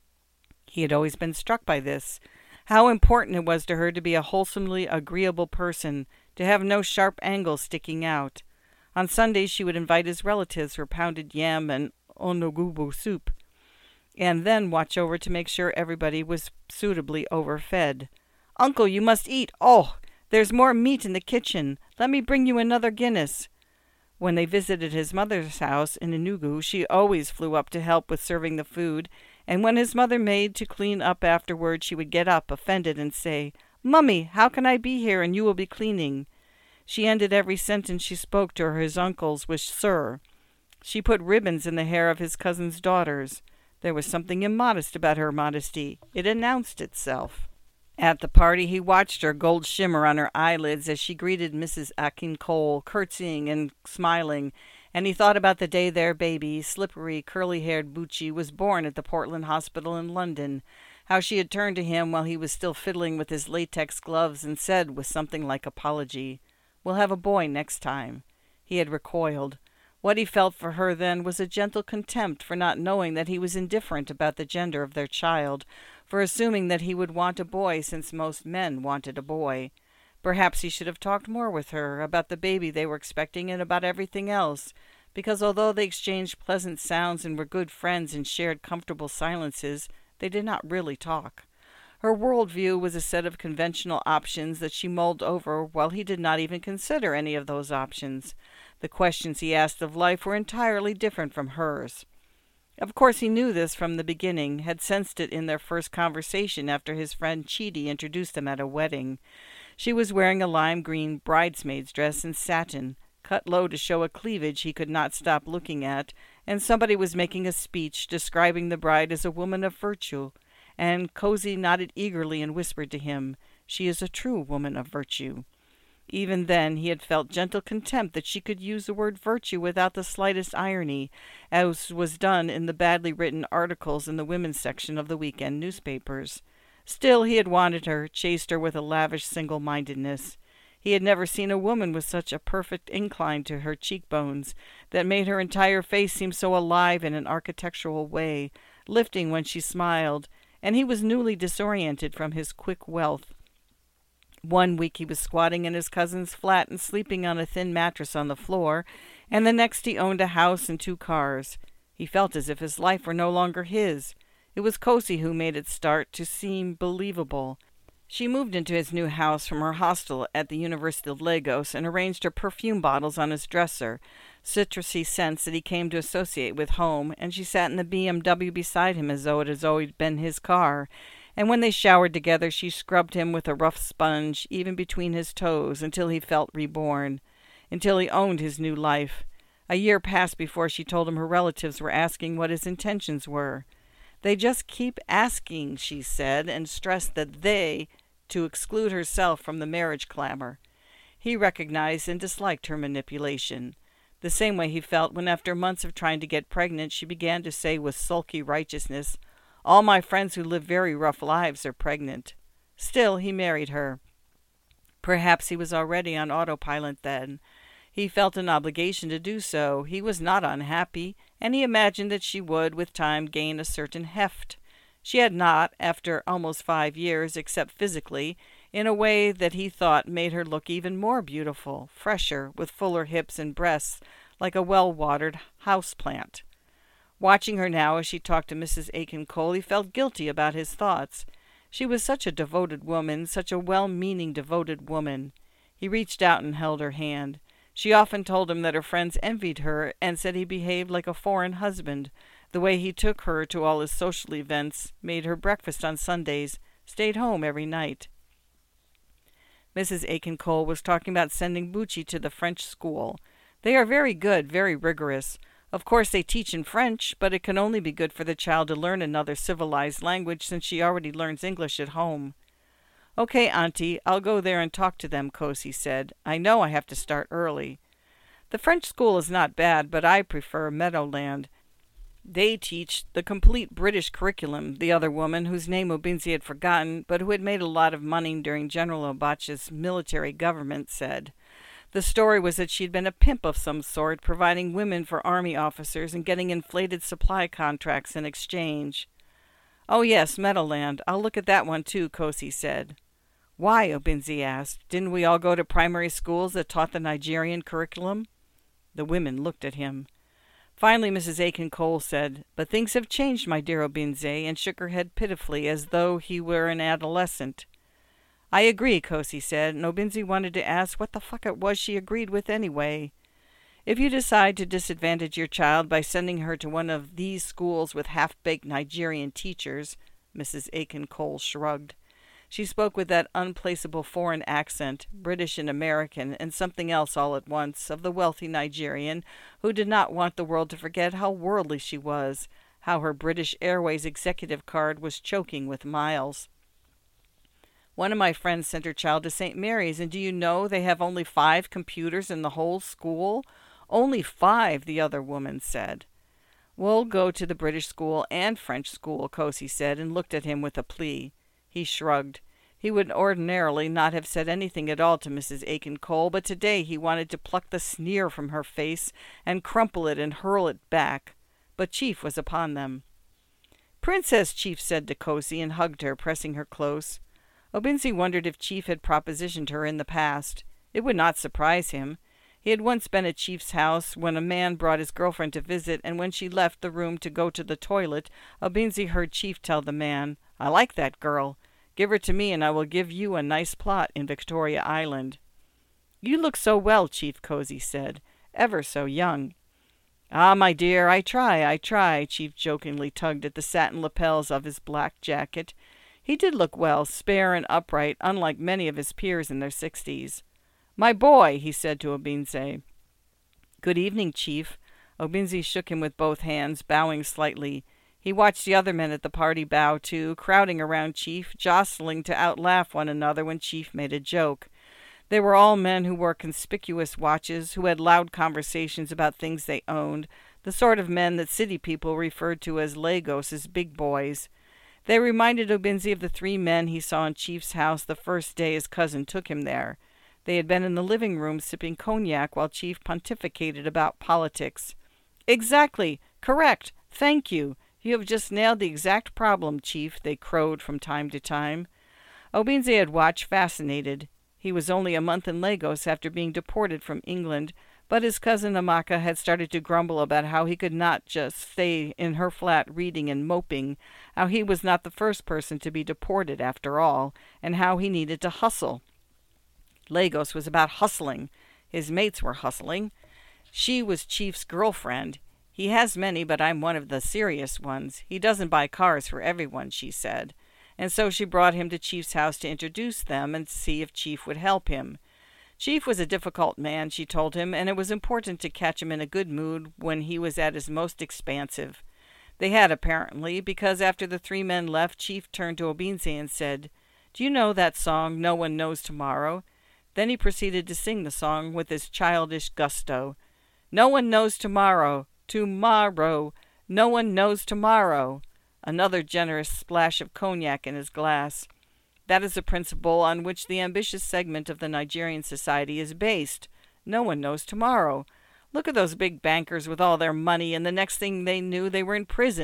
He had always been struck by this. How important it was to her to be a wholesomely agreeable person, to have no sharp angles sticking out. On Sundays she would invite his relatives for pounded yam and onogubo soup, and then watch over to make sure everybody was suitably overfed. "Uncle, you must eat. Oh, there's more meat in the kitchen. Let me bring you another Guinness." When they visited his mother's house in Enugu, she always flew up to help with serving the food, and when his mother made to clean up afterward, she would get up, offended, and say, "Mummy, how can I be here and you will be cleaning?" She ended every sentence she spoke to his uncles with "sir." She put ribbons in the hair of his cousin's daughters. There was something immodest about her modesty. It announced itself. At the party he watched her, gold shimmer on her eyelids, as she greeted Missus Akin-Cole, curtsying and smiling, and he thought about the day their baby, slippery, curly-haired Bucci, was born at the Portland Hospital in London, how she had turned to him while he was still fiddling with his latex gloves and said with something like apology, "We'll have a boy next time." He had recoiled. What he felt for her then was a gentle contempt for not knowing that he was indifferent about the gender of their child, for assuming that he would want a boy since most men wanted a boy. Perhaps he should have talked more with her about the baby they were expecting and about everything else, because although they exchanged pleasant sounds and were good friends and shared comfortable silences, they did not really talk. Her worldview was a set of conventional options that she mulled over while he did not even consider any of those options. The questions he asked of life were entirely different from hers. Of course he knew this from the beginning, had sensed it in their first conversation after his friend Chidi introduced them at a wedding. She was wearing a lime green bridesmaid's dress in satin, cut low to show a cleavage he could not stop looking at, and somebody was making a speech describing the bride as a woman of virtue, and Cosie nodded eagerly and whispered to him, "She is a true woman of virtue." Even then he had felt gentle contempt that she could use the word virtue without the slightest irony, as was done in the badly written articles in the women's section of the weekend newspapers. Still he had wanted her, chased her with a lavish single-mindedness. He had never seen a woman with such a perfect incline to her cheekbones, that made her entire face seem so alive in an architectural way, lifting when she smiled, and he was newly disoriented from his quick wealth. One week he was squatting in his cousin's flat and sleeping on a thin mattress on the floor, and the next he owned a house and two cars. He felt as if his life were no longer his. It was Cosie who made it start to seem believable. She moved into his new house from her hostel at the University of Lagos and arranged her perfume bottles on his dresser, citrusy scents that he came to associate with home, and she sat in the B M W beside him as though it had always been his car. And when they showered together, she scrubbed him with a rough sponge, even between his toes, until he felt reborn, until he owned his new life. A year passed before she told him her relatives were asking what his intentions were. "They just keep asking," she said, and stressed that they, to exclude herself from the marriage clamor. He recognized and disliked her manipulation, the same way he felt when, after months of trying to get pregnant, she began to say with sulky righteousness, "All my friends who live very rough lives are pregnant." Still, he married her. Perhaps he was already on autopilot then. He felt an obligation to do so. He was not unhappy, and he imagined that she would, with time, gain a certain heft. She had not, after almost five years, except physically, in a way that he thought made her look even more beautiful, fresher, with fuller hips and breasts, like a well-watered house-plant. Watching her now as she talked to Missus Aiken Cole, he felt guilty about his thoughts. She was such a devoted woman, such a well-meaning, devoted woman. He reached out and held her hand. She often told him that her friends envied her and said he behaved like a foreign husband. The way he took her to all his social events, made her breakfast on Sundays, stayed home every night. Missus Aiken Cole was talking about sending Bucci to the French school. They are very good, very rigorous. Of course they teach in French, but it can only be good for the child to learn another civilized language since she already learns English at home. "Okay, Auntie, I'll go there and talk to them," Cosi said. "I know I have to start early." "The French school is not bad, but I prefer Meadowland. They teach the complete British curriculum," the other woman, whose name Obinzi had forgotten, but who had made a lot of money during General Obacha's military government, said. The story was that she'd been a pimp of some sort, providing women for army officers and getting inflated supply contracts in exchange. "Oh yes, Meadowland. I'll look at that one too," Cosi said. "Why?" Obinzi asked. "Didn't we all go to primary schools that taught the Nigerian curriculum?" The women looked at him. Finally, Missus Aiken Cole said, "But things have changed, my dear Obinze," and shook her head pitifully, as though he were an adolescent. "I agree," Cosi said, and Obinze wanted to ask what the fuck it was she agreed with anyway. "If you decide to disadvantage your child by sending her to one of these schools with half-baked Nigerian teachers," Missus Aiken Cole shrugged. She spoke with that unplaceable foreign accent, British and American, and something else all at once, of the wealthy Nigerian who did not want the world to forget how worldly she was, how her British Airways executive card was choking with miles. "One of my friends sent her child to Saint Mary's, and do you know they have only five computers in the whole school? Only five," the other woman said. "We'll go to the British school and French school," Cosi said, and looked at him with a plea. He shrugged. He would ordinarily not have said anything at all to Missus Aiken Cole, but today he wanted to pluck the sneer from her face and crumple it and hurl it back. But Chief was upon them. "Princess," Chief said to Cosi, and hugged her, pressing her close. Obinzi wondered if Chief had propositioned her in the past. It would not surprise him. He had once been at Chief's house when a man brought his girlfriend to visit, and when she left the room to go to the toilet, Obinzi heard Chief tell the man, "I like that girl. Give her to me, and I will give you a nice plot in Victoria Island." "You look so well," Chief Cosi said. "Ever so young." "Ah, my dear, I try, I try," Chief jokingly tugged at the satin lapels of his black jacket. He did look well, spare and upright, unlike many of his peers in their sixties. "My boy," he said to Obinze. "Good evening, Chief." Obinze shook him with both hands, bowing slightly. He watched the other men at the party bow too, crowding around Chief, jostling to outlaugh one another when Chief made a joke. They were all men who wore conspicuous watches, who had loud conversations about things they owned, the sort of men that city people referred to as Lagos' big boys. They reminded Obinze of the three men he saw in Chief's house the first day his cousin took him there. They had been in the living room sipping cognac while Chief pontificated about politics. "Exactly. Correct. Thank you. You have just nailed the exact problem, Chief," they crowed from time to time. Obinze had watched, fascinated. He was only a month in Lagos after being deported from England, but his cousin Amaka had started to grumble about how he could not just stay in her flat reading and moping, how he was not the first person to be deported after all, and how he needed to hustle. Lagos was about hustling. His mates were hustling. She was Chief's girlfriend. "He has many, but I'm one of the serious ones. He doesn't buy cars for everyone," she said. And so she brought him to Chief's house to introduce them and see if Chief would help him. Chief was a difficult man, she told him, and it was important to catch him in a good mood when he was at his most expansive. They had, apparently, because after the three men left, Chief turned to Obinze and said, "Do you know that song, 'No One Knows Tomorrow'?" Then he proceeded to sing the song with his childish gusto. "No one knows tomorrow, tomorrow, no one knows tomorrow." Another generous splash of cognac in his glass. That is the principle on which the ambitious segment of the Nigerian society is based. No one knows tomorrow. Look at those big bankers with all their money, and the next thing they knew they were in prison.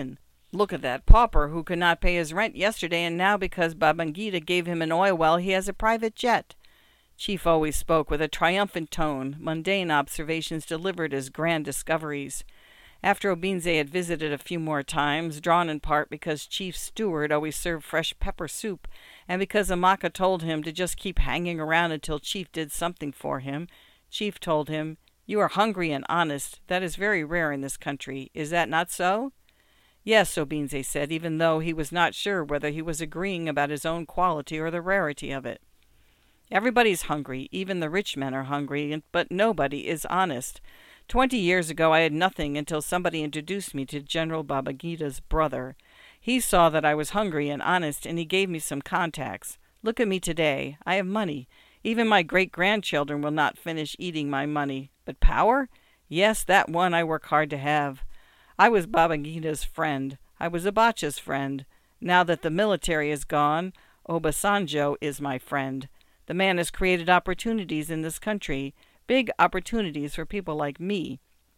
Look at that pauper who could not pay his rent yesterday, and now because Babangida gave him an oil well he has a private jet. Chief always spoke with a triumphant tone, mundane observations delivered as grand discoveries. After Obinze had visited a few more times, drawn in part because Chief's steward always served fresh pepper soup, and because Amaka told him to just keep hanging around until Chief did something for him, Chief told him, "You are hungry and honest. That is very rare in this country. Is that not so?" "Yes," Obinze said, even though he was not sure whether he was agreeing about his own quality or the rarity of it. "Everybody's hungry. Even the rich men are hungry, but nobody is honest. Twenty years ago I had nothing until somebody introduced me to General Babangida's brother. He saw that I was hungry and honest, and he gave me some contacts. Look at me today. I have money. Even my great-grandchildren will not finish eating my money. But power? Yes, that one I work hard to have. I was Babangida's friend. I was Abacha's friend. Now that the military is gone, Obasanjo is my friend. The man has created opportunities in this country, big opportunities for people like me.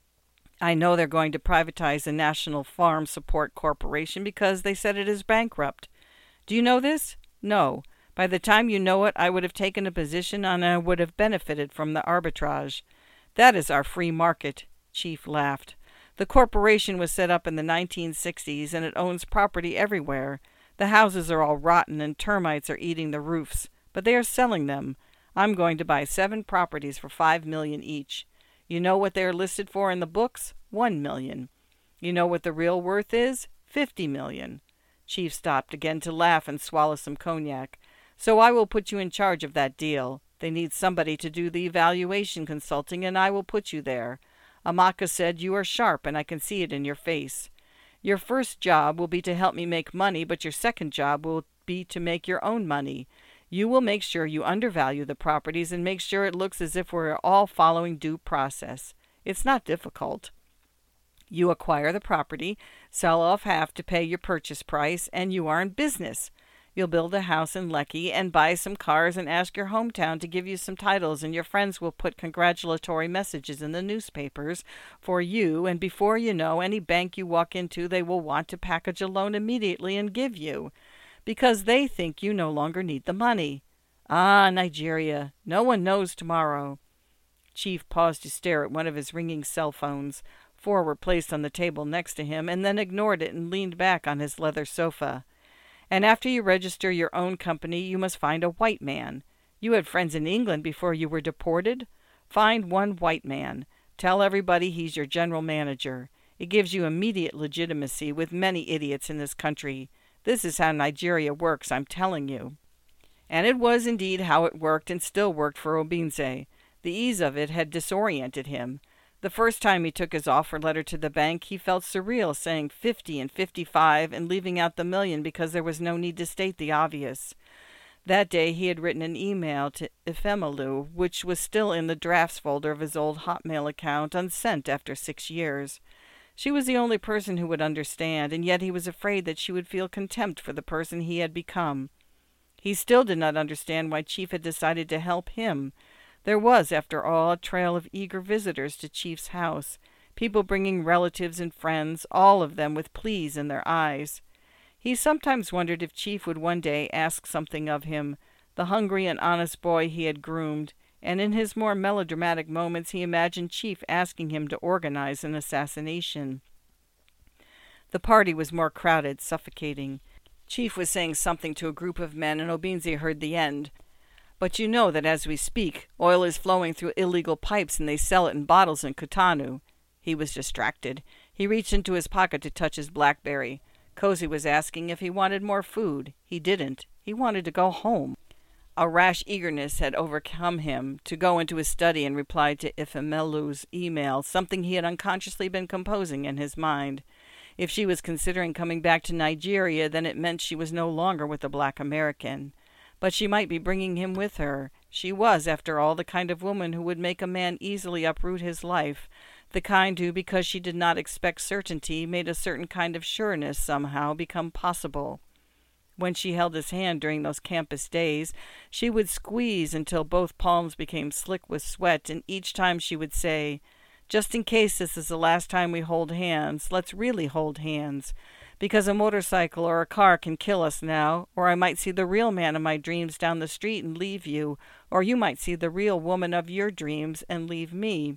I know they're going to privatize the National Farm Support Corporation because they said it is bankrupt. Do you know this? No. By the time you know it, I would have taken a position and I would have benefited from the arbitrage. That is our free market." Chief laughed. "The corporation was set up in the nineteen sixties and it owns property everywhere. The houses are all rotten and termites are eating the roofs, but they are selling them. I'm going to buy seven properties for five million each. You know what they are listed for in the books? One million. You know what the real worth is? Fifty million." Chief stopped again to laugh and swallow some cognac. "So I will put you in charge of that deal. They need somebody to do the evaluation consulting, and I will put you there. Amaka said you are sharp, and I can see it in your face. Your first job will be to help me make money, but your second job will be to make your own money. You will make sure you undervalue the properties and make sure it looks as if we're all following due process. It's not difficult. You acquire the property, sell off half to pay your purchase price, and you are in business. You'll build a house in Lekki and buy some cars and ask your hometown to give you some titles, and your friends will put congratulatory messages in the newspapers for you, and before you know, any bank you walk into, they will want to package a loan immediately and give you, because they think you no longer need the money. Ah, Nigeria, no one knows tomorrow." Chief paused to stare at one of his ringing cell phones. Four were placed on the table next to him, and then ignored it and leaned back on his leather sofa. "And after you register your own company, you must find a white man. You had friends in England before you were deported? Find one white man. Tell everybody he's your general manager. It gives you immediate legitimacy with many idiots in this country. This is how Nigeria works, I'm telling you." And it was indeed how it worked and still worked for Obinze. The ease of it had disoriented him. The first time he took his offer letter to the bank, he felt surreal saying fifty and fifty-five and leaving out the million because there was no need to state the obvious. That day he had written an email to Ifemalu, which was still in the drafts folder of his old Hotmail account, unsent after six years. She was the only person who would understand, and yet he was afraid that she would feel contempt for the person he had become. He still did not understand why Chief had decided to help him. There was, after all, a trail of eager visitors to Chief's house, people bringing relatives and friends, all of them with pleas in their eyes. He sometimes wondered if Chief would one day ask something of him, the hungry and honest boy he had groomed, and in his more melodramatic moments he imagined Chief asking him to organize an assassination. The party was more crowded, suffocating. Chief was saying something to a group of men, and Obinze heard the end. "But you know that as we speak, oil is flowing through illegal pipes and they sell it in bottles in Cotonou." He was distracted. He reached into his pocket to touch his BlackBerry. Cozy was asking if he wanted more food. He didn't. He wanted to go home. A rash eagerness had overcome him to go into his study and reply to Ifemelu's email, something he had unconsciously been composing in his mind. If she was considering coming back to Nigeria, then it meant she was no longer with the black American. But she might be bringing him with her. She was, after all, the kind of woman who would make a man easily uproot his life, the kind who, because she did not expect certainty, made a certain kind of sureness somehow become possible. When she held his hand during those campus days, she would squeeze until both palms became slick with sweat, and each time she would say, "Just in case this is the last time we hold hands, let's really hold hands, because a motorcycle or a car can kill us now, or I might see the real man of my dreams down the street and leave you, or you might see the real woman of your dreams and leave me.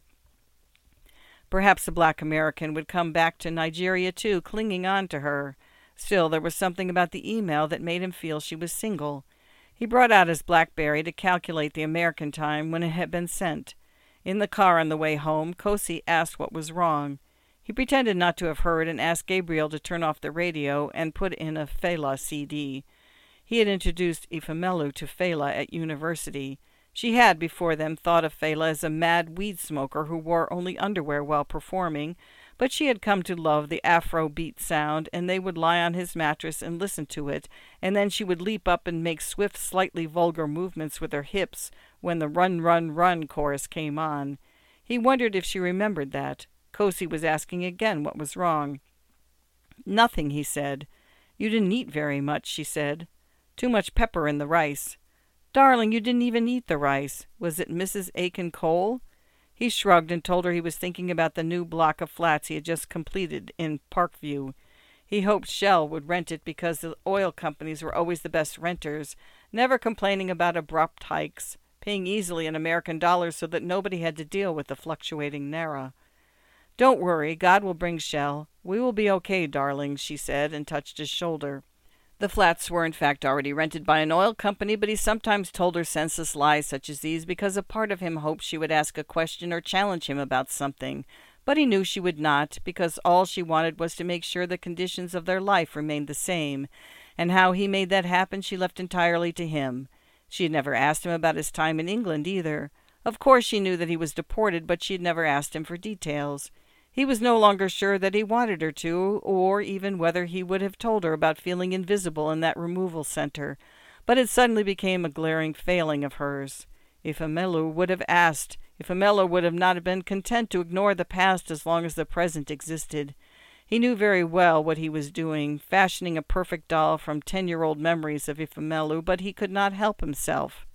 Perhaps the black American would come back to Nigeria too, clinging on to her. Still, there was something about the email that made him feel she was single. He brought out his BlackBerry to calculate the American time when it had been sent. In the car on the way home, Kosi asked what was wrong. He pretended not to have heard and asked Gabriel to turn off the radio and put in a Fela C D. He had introduced Ifemelu to Fela at university. She had, before them, thought of Fela as a mad weed smoker who wore only underwear while performing, but she had come to love the Afro-beat sound, and they would lie on his mattress and listen to it, and then she would leap up and make swift, slightly vulgar movements with her hips when the Run, Run, Run chorus came on. He wondered if she remembered that. Kosi was asking again what was wrong. "Nothing," he said. "You didn't eat very much," she said. "Too much pepper in the rice." "Darling, you didn't even eat the rice. Was it Missus Aiken Cole?" He shrugged and told her he was thinking about the new block of flats he had just completed in Parkview. He hoped Shell would rent it because the oil companies were always the best renters, never complaining about abrupt hikes, paying easily in American dollars so that nobody had to deal with the fluctuating naira. "Don't worry, God will bring Shell. We will be okay, darling," she said, and touched his shoulder. The flats were in fact already rented by an oil company, but he sometimes told her senseless lies such as these because a part of him hoped she would ask a question or challenge him about something. But he knew she would not, because all she wanted was to make sure the conditions of their life remained the same, and how he made that happen she left entirely to him. She had never asked him about his time in England either. Of course she knew that he was deported, but she had never asked him for details. He was no longer sure that he wanted her to, or even whether he would have told her about feeling invisible in that removal center, but it suddenly became a glaring failing of hers. Ifemelu would have asked. Ifemelu would have not been content to ignore the past as long as the present existed. He knew very well what he was doing, fashioning a perfect doll from ten-year-old memories of Ifemelu, but he could not help himself.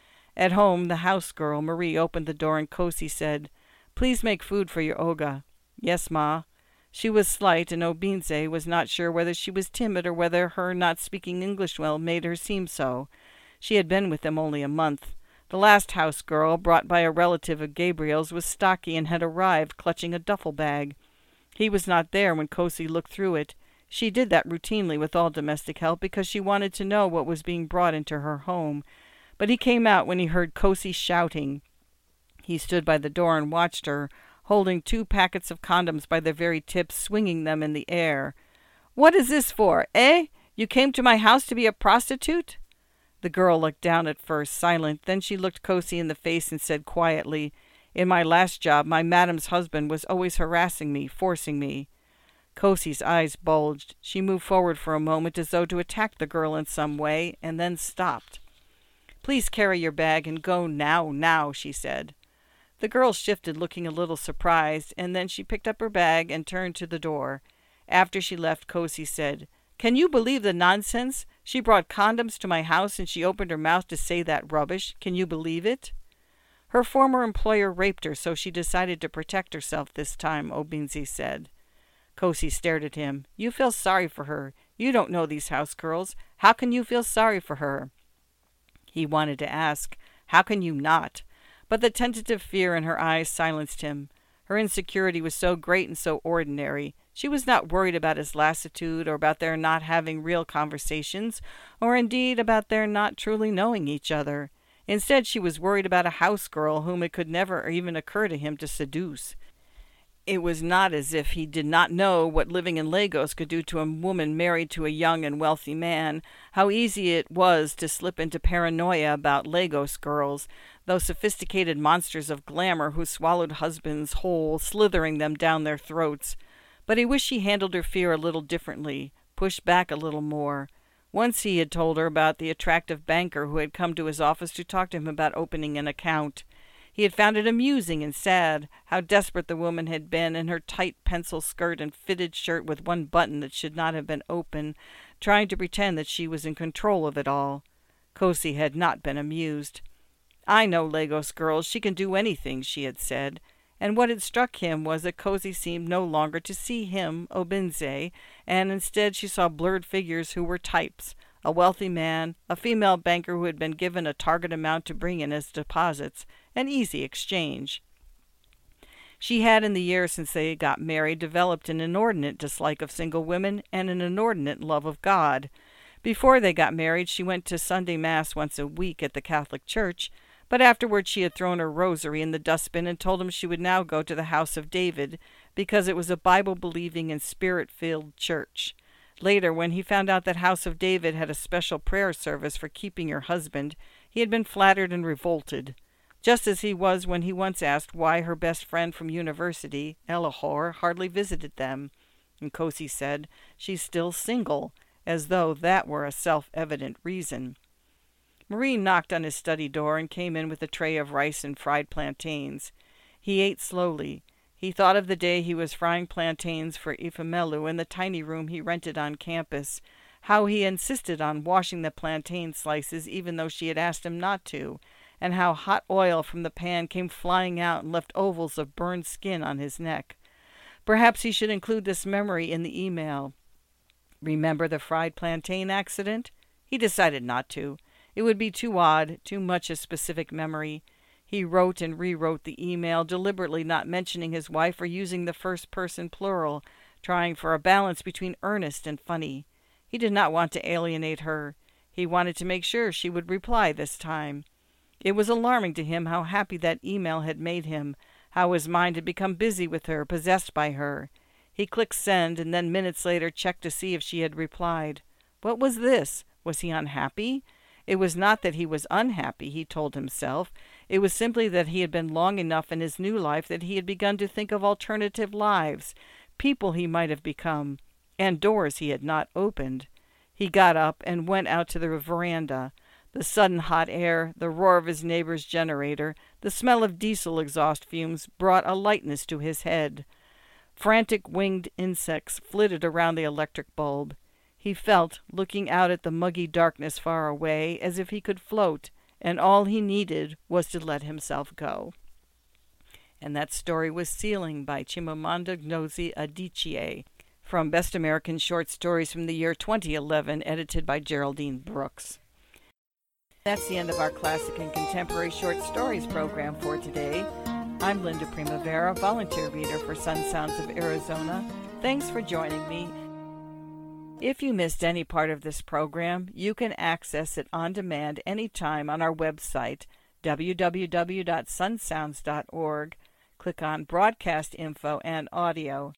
At home, the house girl, Marie, opened the door and Kosi said, "Please make food for your Oga." "Yes, Ma." She was slight, and Obinze was not sure whether she was timid or whether her not speaking English well made her seem so. She had been with them only a month. The last house girl, brought by a relative of Gabriel's, was stocky and had arrived clutching a duffel bag. He was not there when Kosi looked through it. She did that routinely with all domestic help because she wanted to know what was being brought into her home. But he came out when he heard Kosi shouting. He stood by the door and watched her, holding two packets of condoms by their very tips, swinging them in the air. "What is this for, eh? You came to my house to be a prostitute?" The girl looked down at first, silent. Then she looked Kosi in the face and said quietly, "In my last job, my madam's husband was always harassing me, forcing me." Kosi's eyes bulged. She moved forward for a moment as though to attack the girl in some way, and then stopped. "Please carry your bag and go now, now," she said. The girl shifted, looking a little surprised, and then she picked up her bag and turned to the door. After she left, Kosi said, "Can you believe the nonsense? She brought condoms to my house and she opened her mouth to say that rubbish. Can you believe it?" "Her former employer raped her, so she decided to protect herself this time," Obinze said. Kosi stared at him. "You feel sorry for her. You don't know these house girls. How can you feel sorry for her?" He wanted to ask, "How can you not?" But the tentative fear in her eyes silenced him. Her insecurity was so great and so ordinary. She was not worried about his lassitude, or about their not having real conversations, or indeed about their not truly knowing each other. Instead, she was worried about a house girl whom it could never even occur to him to seduce. It was not as if he did not know what living in Lagos could do to a woman married to a young and wealthy man, how easy it was to slip into paranoia about Lagos girls, those sophisticated monsters of glamour who swallowed husbands whole, slithering them down their throats. But he wished he handled her fear a little differently, pushed back a little more. Once he had told her about the attractive banker who had come to his office to talk to him about opening an account. He had found it amusing and sad, how desperate the woman had been in her tight pencil skirt and fitted shirt with one button that should not have been open, trying to pretend that she was in control of it all. Kosi had not been amused. "I know Lagos girls. She can do anything," she had said. and what had struck him was that Cozy seemed no longer to see him, Obinze, and instead she saw blurred figures who were types, a wealthy man, a female banker who had been given a target amount to bring in as deposits, an easy exchange. She had, in the years since they got married, developed an inordinate dislike of single women and an inordinate love of God. Before they got married, she went to Sunday Mass once a week at the Catholic Church, but afterwards she had thrown her rosary in the dustbin and told him she would now go to the House of David because it was a Bible-believing and Spirit-filled church. Later, when he found out that House of David had a special prayer service for keeping her husband, he had been flattered and revolted, just as he was when he once asked why her best friend from university, Elahor, hardly visited them. And Cozy said, "She's still single," as though that were a self-evident reason. Marie knocked on his study door and came in with a tray of rice and fried plantains. He ate slowly. He thought of the day he was frying plantains for Ifemelu in the tiny room he rented on campus, how he insisted on washing the plantain slices even though she had asked him not to, and how hot oil from the pan came flying out and left ovals of burned skin on his neck. Perhaps he should include this memory in the email. Remember the fried plantain accident? He decided not to. It would be too odd, too much a specific memory. He wrote and rewrote the email, deliberately not mentioning his wife or using the first-person plural, trying for a balance between earnest and funny. He did not want to alienate her. He wanted to make sure she would reply this time. It was alarming to him how happy that email had made him, how his mind had become busy with her, possessed by her. He clicked send and then minutes later checked to see if she had replied. What was this? Was he unhappy? It was not that he was unhappy, he told himself. It was simply that he had been long enough in his new life that he had begun to think of alternative lives, people he might have become, and doors he had not opened. He got up and went out to the veranda. The sudden hot air, the roar of his neighbor's generator, the smell of diesel exhaust fumes brought a lightness to his head. Frantic winged insects flitted around the electric bulb. He felt, looking out at the muggy darkness far away, as if he could float, and all he needed was to let himself go. And that story was Ceiling by Chimamanda Ngozi Adichie, from Best American Short Stories from the year twenty eleven, edited by Geraldine Brooks. That's the end of our Classic and Contemporary Short Stories program for today. I'm Linda Primavera, volunteer reader for Sun Sounds of Arizona. Thanks for joining me. If you missed any part of this program, you can access it on demand anytime on our website, w w w dot sun sounds dot org. Click on Broadcast Info and Audio.